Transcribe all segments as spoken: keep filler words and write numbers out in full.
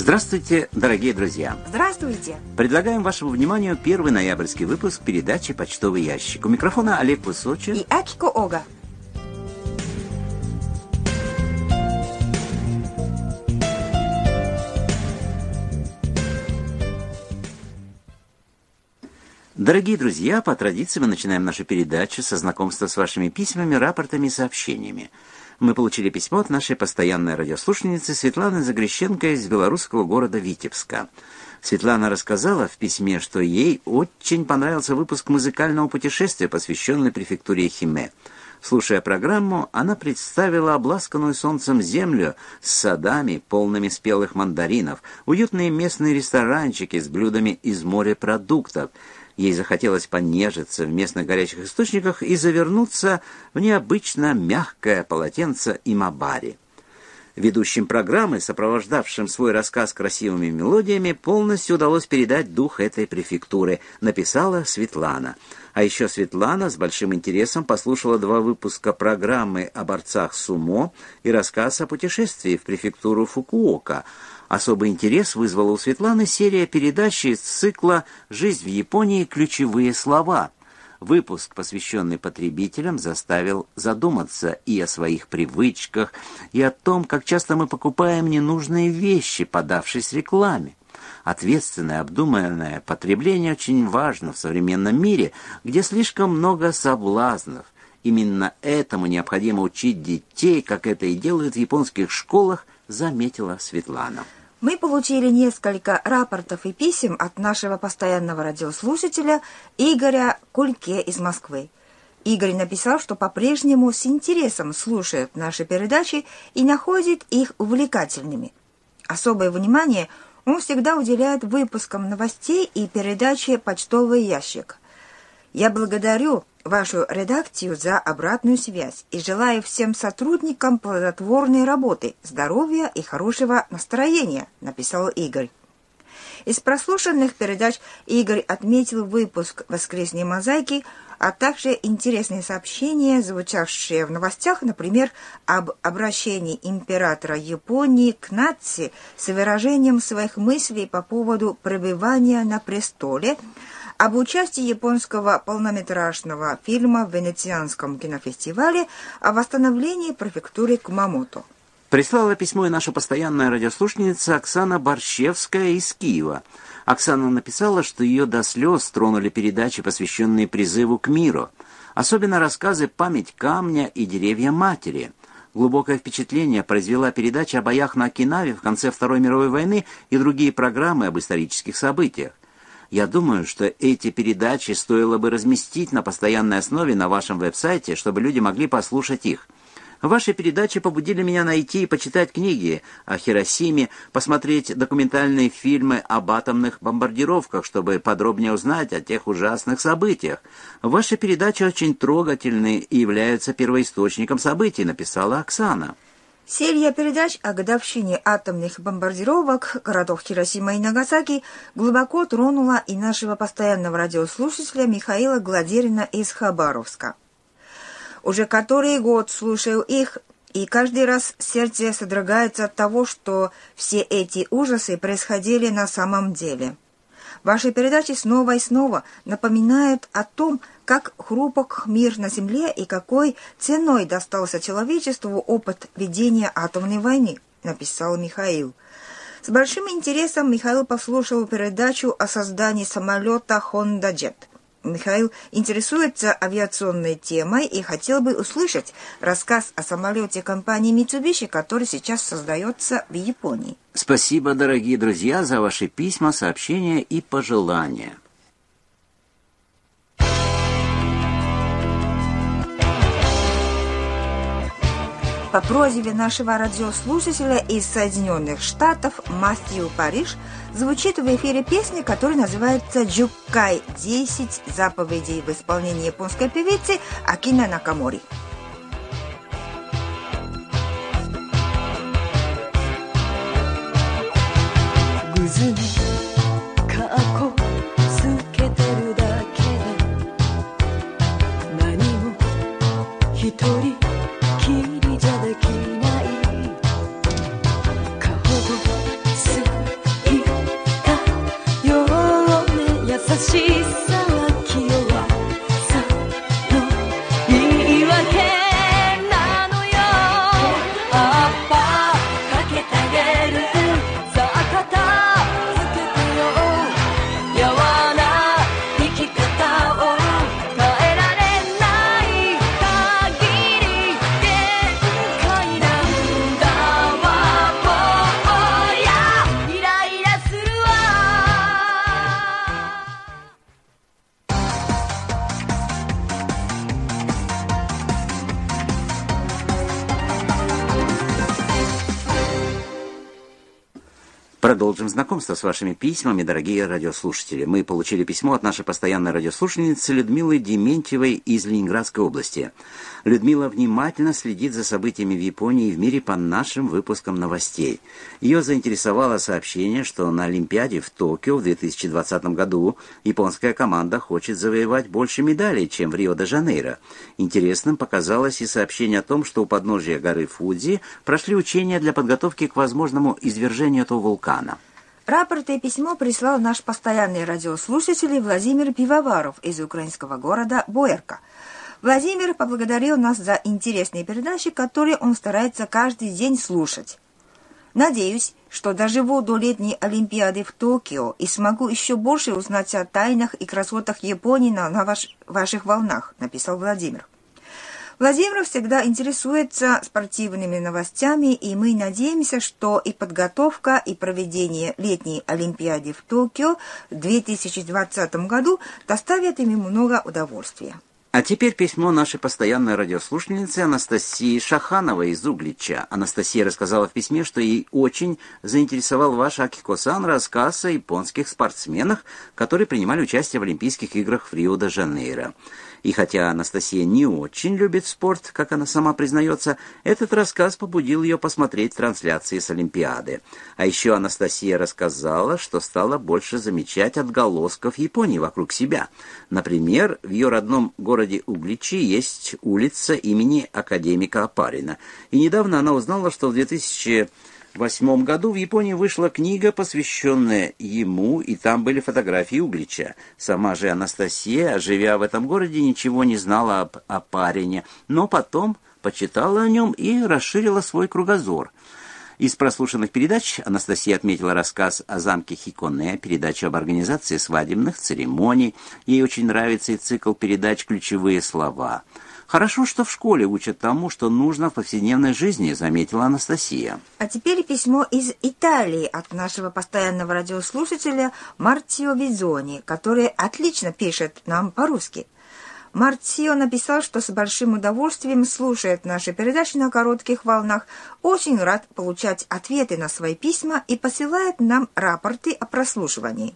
Здравствуйте, дорогие друзья! Здравствуйте! Предлагаем вашему вниманию первый ноябрьский выпуск передачи «Почтовый ящик». У микрофона Олег Высочин и Акико Ога. Дорогие друзья, по традиции мы начинаем нашу передачу со знакомства с вашими письмами, рапортами и сообщениями. Мы получили письмо от нашей постоянной радиослушательницы Светланы Загрещенко из белорусского города Витебска. Светлана рассказала в письме, что ей очень понравился выпуск музыкального путешествия, посвященный префектуре Эхиме. Слушая программу, она представила обласканную солнцем землю с садами, полными спелых мандаринов, уютные местные ресторанчики с блюдами из морепродуктов. Ей захотелось понежиться в местных горячих источниках и завернуться в необычно мягкое полотенце имабари. Ведущим программы, сопровождавшим свой рассказ красивыми мелодиями, полностью удалось передать дух этой префектуры, написала Светлана. А еще Светлана с большим интересом послушала два выпуска программы о борцах сумо и рассказ о путешествии в префектуру Фукуока. Особый интерес вызвала у Светланы серия передач из цикла «Жизнь в Японии. Ключевые слова». Выпуск, посвященный потребителям, заставил задуматься и о своих привычках, и о том, как часто мы покупаем ненужные вещи, подавшись рекламе. Ответственное, обдуманное потребление очень важно в современном мире, где слишком много соблазнов. Именно этому необходимо учить детей, как это и делают в японских школах, заметила Светлана. Мы получили несколько рапортов и писем от нашего постоянного радиослушателя Игоря Кульке из Москвы. Игорь написал, что по-прежнему с интересом слушает наши передачи и находит их увлекательными. Особое внимание он всегда уделяет выпускам новостей и передаче «Почтовый ящик». Я благодарю вашу редакцию за обратную связь и желаю всем сотрудникам плодотворной работы, здоровья и хорошего настроения, написал Игорь. Из прослушанных передач Игорь отметил выпуск «Воскресной мозаики», а также интересные сообщения, звучавшие в новостях, например, об обращении императора Японии к нации с выражением своих мыслей по поводу пребывания на престоле, об участии японского полнометражного фильма в Венецианском кинофестивале о восстановлении префектуры Кумамото. Прислала письмо и наша постоянная радиослушательница Оксана Борщевская из Киева. Оксана написала, что ее до слез тронули передачи, посвященные призыву к миру. Особенно рассказы «Память камня» и «Деревья матери». Глубокое впечатление произвела передача о боях на Окинаве в конце Второй мировой войны и другие программы об исторических событиях. Я думаю, что эти передачи стоило бы разместить на постоянной основе на вашем веб-сайте, чтобы люди могли послушать их. Ваши передачи побудили меня найти и почитать книги о Хиросиме, посмотреть документальные фильмы об атомных бомбардировках, чтобы подробнее узнать о тех ужасных событиях. Ваши передачи очень трогательны и являются первоисточником событий, написала Оксана. Серия передач о годовщине атомных бомбардировок городов Хиросима и Нагасаки глубоко тронула и нашего постоянного радиослушателя Михаила Гладерина из Хабаровска. Уже который год слушаю их, и каждый раз сердце содрогается от того, что все эти ужасы происходили на самом деле. Ваши передачи снова и снова напоминают о том, как хрупок мир на Земле и какой ценой достался человечеству опыт ведения атомной войны, написал Михаил. С большим интересом Михаил послушал передачу о создании самолета Honda Jet. Михаил интересуется авиационной темой и хотел бы услышать рассказ о самолете компании Mitsubishi, который сейчас создается в Японии. Спасибо, дорогие друзья, за ваши письма, сообщения и пожелания. По просьбе нашего радиослушателя из Соединенных Штатов Матthew Париж звучит в эфире песня, которая называется «Джуккай десять заповедей» в исполнении японской певицы Акина Накамори. продолжим знакомство с вашими письмами, дорогие радиослушатели. Мы получили письмо от нашей постоянной радиослушательницы Людмилы Дементьевой из Ленинградской области. Людмила внимательно следит за событиями в Японии и в мире по нашим выпускам новостей. Ее заинтересовало сообщение, что на Олимпиаде в Токио в две тысячи двадцатом году японская команда хочет завоевать больше медалей, чем в Рио-де-Жанейро. Интересным показалось и сообщение о том, что у подножия горы Фудзи прошли учения для подготовки к возможному извержению этого вулкана. Рапорт и письмо прислал наш постоянный радиослушатель Владимир Пивоваров из украинского города Боярка. Владимир поблагодарил нас за интересные передачи, которые он старается каждый день слушать. Надеюсь, что доживу до летней Олимпиады в Токио и смогу еще больше узнать о тайнах и красотах Японии на, на ваш, ваших волнах, написал Владимир. Владимир всегда интересуется спортивными новостями, и мы надеемся, что и подготовка, и проведение летней Олимпиады в Токио в две тысячи двадцатом году доставят им много удовольствия. А теперь письмо нашей постоянной радиослушательницы Анастасии Шахановой из Углича. Анастасия рассказала в письме, что ей очень заинтересовал ваш Акико-сан рассказ о японских спортсменах, которые принимали участие в Олимпийских играх в Рио-де-Жанейро. И хотя Анастасия не очень любит спорт, как она сама признается, этот рассказ побудил ее посмотреть трансляции с Олимпиады. А еще Анастасия рассказала, что стала больше замечать отголосков Японии вокруг себя. Например, в ее родном городе Угличи есть улица имени академика Опарина. И недавно она узнала, что в две тысячи восьмом году в Японии вышла книга, посвященная ему, и там были фотографии Углича. Сама же Анастасия, живя в этом городе, ничего не знала об Опарине, но потом почитала о нем и расширила свой кругозор. Из прослушанных передач Анастасия отметила рассказ о замке Хиконе, передачу об организации свадебных церемоний. Ей очень нравится и цикл передач «Ключевые слова». Хорошо, что в школе учат тому, что нужно в повседневной жизни, заметила Анастасия. А теперь письмо из Италии от нашего постоянного радиослушателя Мартио Визони, который отлично пишет нам по-русски. Мартио написал, что с большим удовольствием слушает наши передачи на коротких волнах, очень рад получать ответы на свои письма и посылает нам рапорты о прослушивании.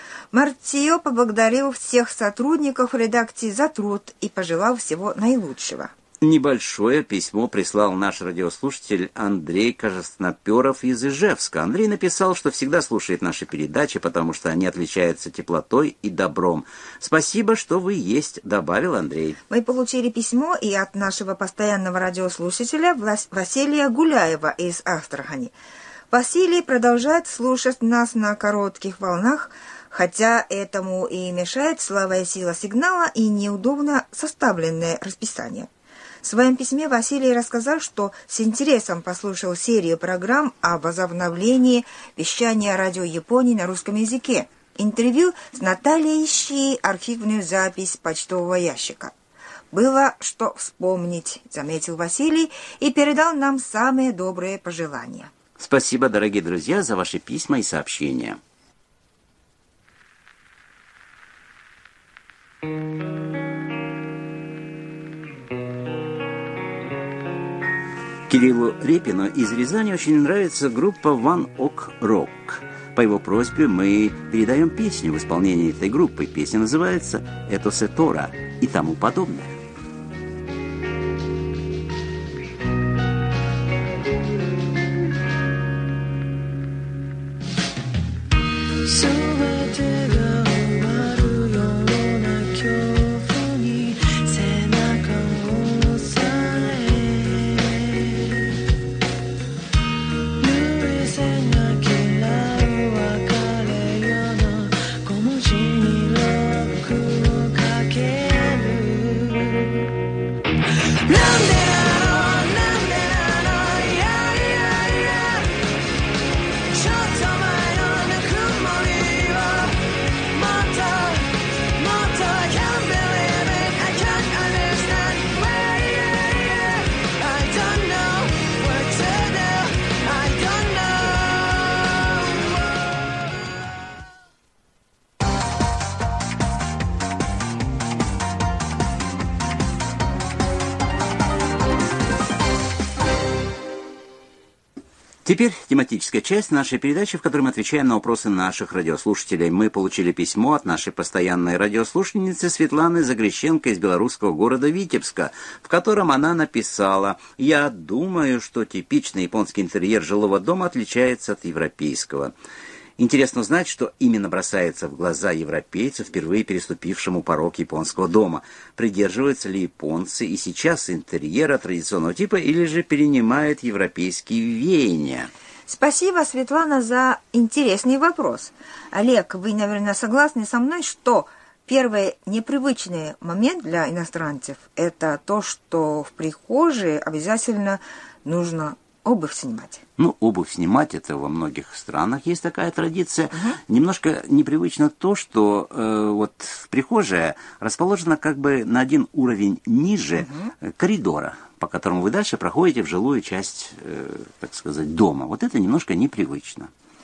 Мартио поблагодарил всех сотрудников редакции за труд и пожелал всего наилучшего. Небольшое письмо прислал наш радиослушатель Андрей Кожесноперов из Ижевска. Андрей написал, что всегда слушает наши передачи, потому что они отличаются теплотой и добром. «Спасибо, что вы есть», — добавил Андрей. Мы получили письмо и от нашего постоянного радиослушателя Василия Гуляева из Астрахани. Василий продолжает слушать нас на коротких волнах, хотя этому и мешает слабая сила сигнала и неудобно составленное расписание. В своем письме Василий рассказал, что с интересом послушал серию программ об возобновлении вещания радио Японии на русском языке, интервью с Натальей Щи, архивную запись почтового ящика. «Было что вспомнить», — заметил Василий и передал нам самые добрые пожелания. Спасибо, дорогие друзья, за ваши письма и сообщения. Кириллу Репину из Рязани очень нравится группа One Ok Rock. По его просьбе мы передаем песню в исполнении этой группы. Песня называется «Это Сетора» и тому подобное. Теперь тематическая часть нашей передачи, в которой мы отвечаем на вопросы наших радиослушателей. Мы получили письмо от нашей постоянной радиослушательницы Светланы Загрещенко из белорусского города Витебска, в котором она написала: «Я думаю, что типичный японский интерьер жилого дома отличается от европейского». Интересно узнать, что именно бросается в глаза европейцу, впервые переступившему порог японского дома. Придерживаются ли японцы и сейчас интерьера традиционного типа или же перенимают европейские веяния? Спасибо, Светлана, за интересный вопрос. Олег, вы, наверное, согласны со мной, что первый непривычный момент для иностранцев – это то, что в прихожей обязательно нужно обувь снимать. Ну, обувь снимать, это во многих странах есть такая традиция. Угу. Немножко непривычно то, что э, вот прихожая расположена как бы на один уровень ниже угу. коридора, по которому вы дальше проходите в жилую часть, э, так сказать, дома. Вот это немножко непривычно.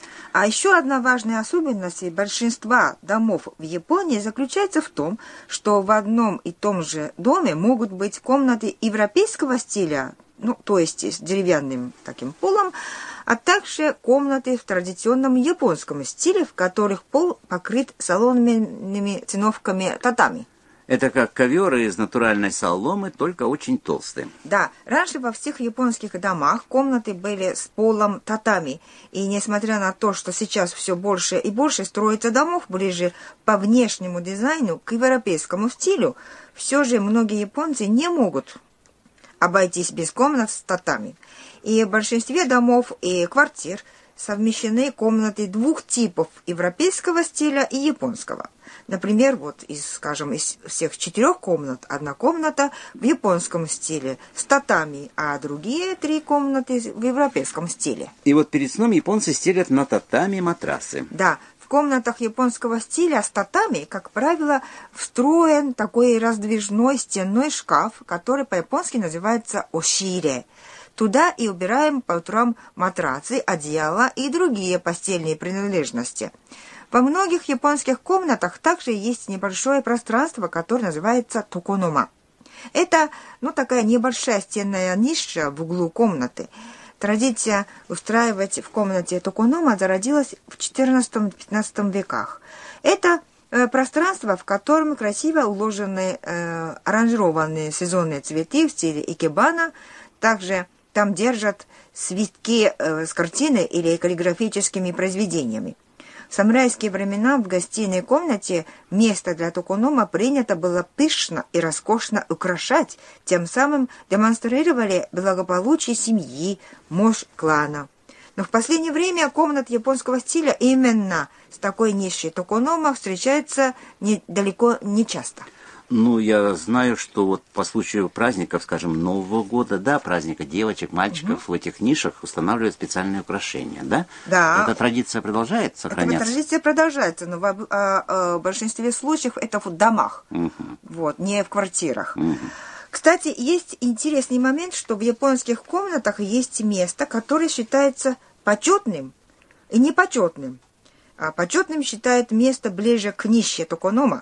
А еще одна важная особенность большинства домов в Японии заключается в том, что в одном и том же доме могут быть комнаты европейского стиля, ну, то есть с деревянным таким полом, а также комнаты в традиционном японском стиле, в которых пол покрыт соломенными циновками татами. Это как ковер из натуральной соломы, только очень толстый. Да, раньше во всех японских домах комнаты были с полом татами. И несмотря на то, что сейчас все больше и больше строится домов ближе по внешнему дизайну к европейскому стилю, все же многие японцы не могут обойтись без комнат с татами. И в большинстве домов и квартир совмещены комнаты двух типов – европейского стиля и японского. Например, вот из, скажем, из всех четырех комнат одна комната в японском стиле с татами, а другие три комнаты в европейском стиле. И вот перед сном японцы стелят на татами матрасы. Да, в комнатах японского стиля с татами, как правило, встроен такой раздвижной стенной шкаф, который по-японски называется ошире. Туда и убираем по утрам матрацы, одеяла и другие постельные принадлежности. Во многих японских комнатах также есть небольшое пространство, которое называется токонома. Это, ну, такая небольшая стенная ниша в углу комнаты. Традиция устраивать в комнате токонома зародилась в четырнадцатом-пятнадцатом веках. Это э, пространство, в котором красиво уложены э, аранжированные сезонные цветы в стиле икебана. Также там держат свитки э, с картиной или каллиграфическими произведениями. В самурайские времена в гостиной комнате место для токонома принято было пышно и роскошно украшать, тем самым демонстрировали благополучие семьи, мощь клана. Но в последнее время комнат японского стиля именно с такой нишей токонома встречается не, далеко не часто. Ну, я знаю, что вот по случаю праздников, скажем, Нового года, да, праздника девочек, мальчиков, угу. в этих нишах устанавливают специальные украшения, да? Да. Эта традиция продолжает сохраняться? Эта традиция продолжается, но в, а, а, в большинстве случаев это в домах, угу. вот, не в квартирах. Угу. Кстати, есть интересный момент, что в японских комнатах есть место, которое считается почетным и непочетным. А почетным считают место ближе к нише токонома.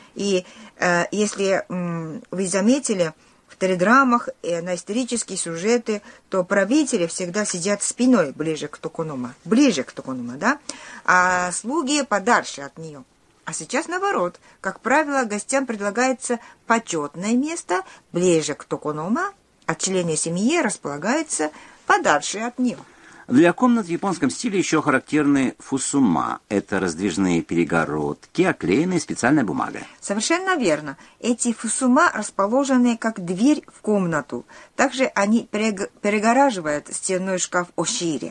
И э, если м, вы заметили, в теледрамах и на исторические сюжеты, то правители всегда сидят спиной ближе к токонома, ближе к токонома, да, а слуги подальше от нее. А сейчас наоборот, как правило, гостям предлагается почетное место ближе к токонома, а члены семьи располагаются подальше от нее. Для комнат в японском стиле еще характерны фусума. Это раздвижные перегородки, оклеенные специальной бумагой. Совершенно верно. Эти фусума расположены как дверь в комнату. Также они перегораживают стенной шкаф ошире.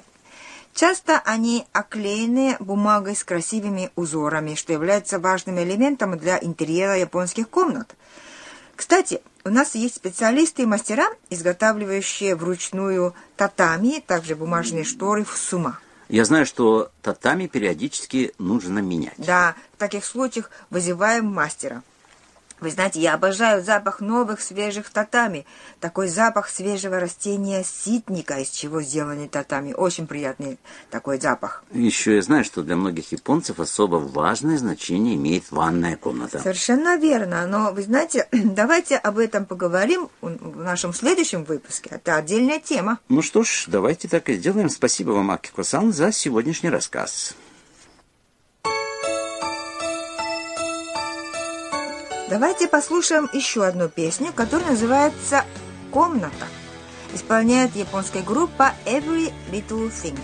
Часто они оклеены бумагой с красивыми узорами, что является важным элементом для интерьера японских комнат. Кстати, у нас есть специалисты и мастера, изготавливающие вручную татами, также бумажные шторы фусума. Я знаю, что татами периодически нужно менять. Да, в таких случаях вызываем мастера. Вы знаете, я обожаю запах новых свежих татами. Такой запах свежего растения ситника, из чего сделаны татами. Очень приятный такой запах. Еще я знаю, что для многих японцев особо важное значение имеет ванная комната. Совершенно верно. Но, вы знаете, давайте об этом поговорим в нашем следующем выпуске. Это отдельная тема. Ну что ж, давайте так и сделаем. Спасибо вам, Акико-сан, за сегодняшний рассказ. Давайте послушаем еще одну песню, которая называется «Комната». Исполняет японская группа Every Little Thing.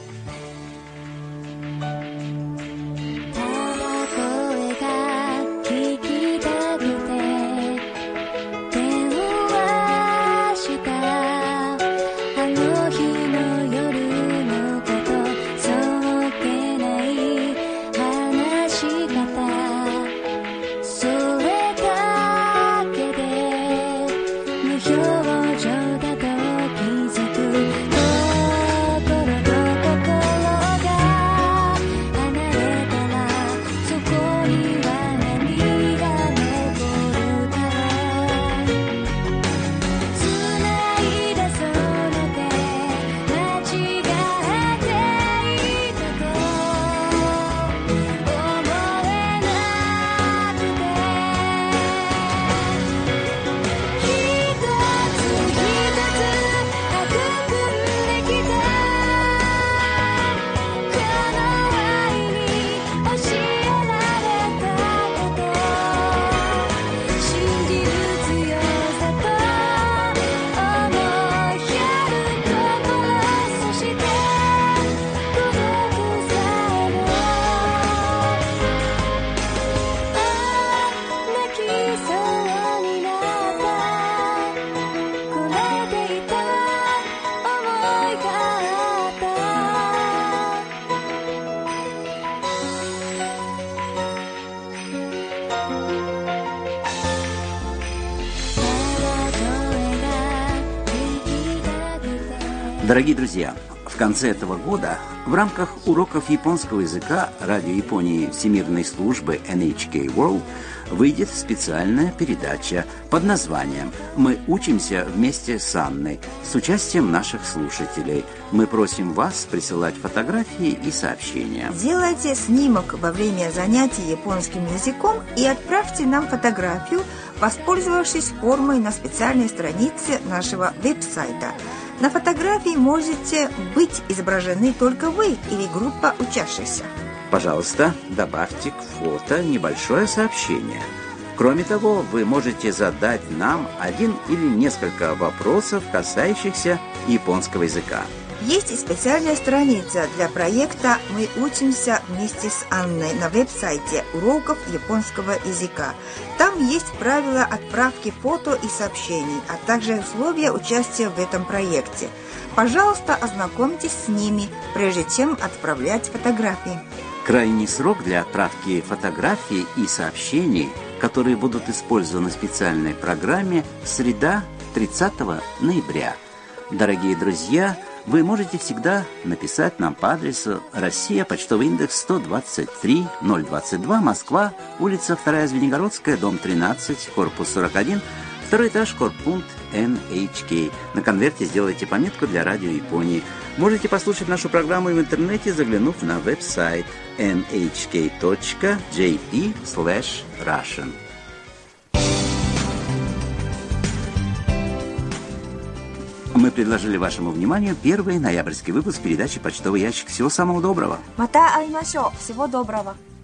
Дорогие друзья, в конце этого года в рамках уроков японского языка Радио Японии Всемирной службы эн эйч кей World выйдет специальная передача под названием «Мы учимся вместе с Анной» с участием наших слушателей. Мы просим вас присылать фотографии и сообщения. Сделайте снимок во время занятий японским языком и отправьте нам фотографию, воспользовавшись формой на специальной странице нашего веб-сайта. На фотографии можете быть изображены только вы или группа учащихся. Пожалуйста, добавьте к фото небольшое сообщение. Кроме того, вы можете задать нам один или несколько вопросов, касающихся японского языка. Есть и специальная страница для проекта «Мы учимся вместе с Анной» на веб-сайте уроков японского языка. Там есть правила отправки фото и сообщений, а также условия участия в этом проекте. Пожалуйста, ознакомьтесь с ними, прежде чем отправлять фотографии. Крайний срок для отправки фотографий и сообщений, которые будут использованы в специальной программе, среда, тридцатого ноября. Дорогие друзья, вы можете всегда написать нам по адресу Россия, почтовый индекс сто двадцать три ноль двадцать два, Москва, улица вторая Звенигородская, дом тринадцать, корпус сорок один, второй этаж, корпункт эн эйч кей. На конверте сделайте пометку для Радио Японии. Можете послушать нашу программу в интернете, заглянув на веб-сайт эн эйч кей точка джей пи слэш Russian. Мы предложили вашему вниманию первый ноябрьский выпуск передачи «Почтовый ящик». Всего самого доброго. Мата аймашо. Всего доброго.